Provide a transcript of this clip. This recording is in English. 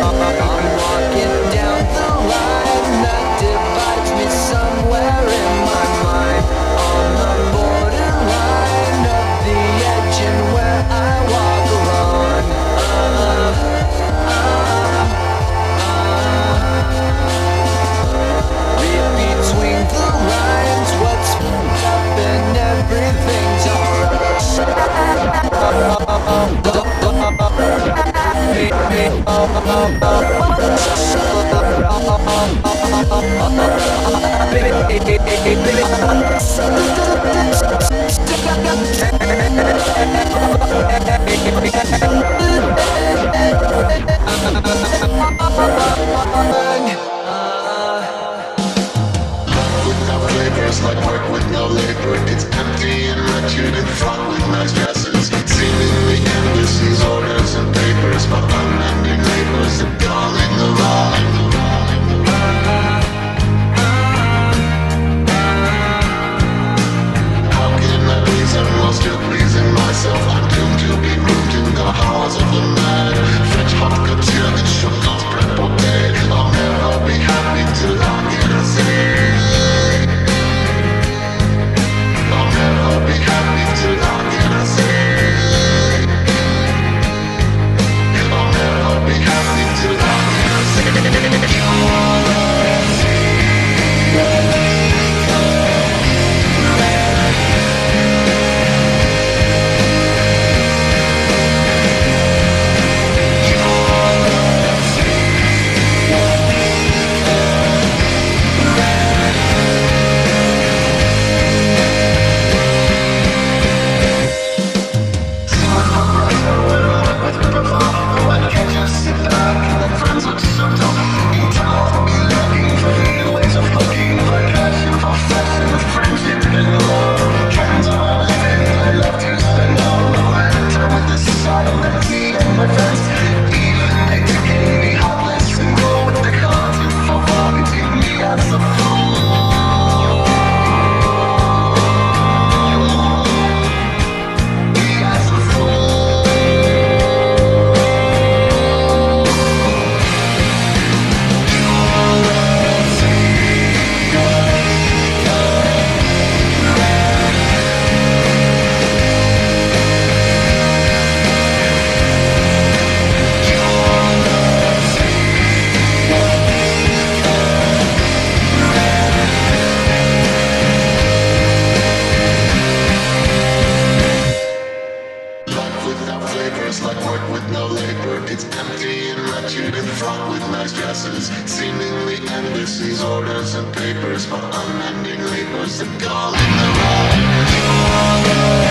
I'm walking down the line that divides me somewhere in my mind, on the borderline of the edge and where I walk alone. Read between the lines what's up and everything's Flavors like work with no labor. It's empty and wretched and fraught with nice dresses. Seemingly endless, these orders and papers, but unending labors and calling the line. How can I reason while still pleasing myself? I'm doomed to be moved in the halls of the mad. French hot couture and chocolate's prêt-à-porter. I'll never be happy till I get a say. I'll be happy till I get a say. I'll never be happy till I get a say. It's empty and wretched and fraught with nice dresses. Seemingly endless, these orders and papers, but unending labors and calling the line.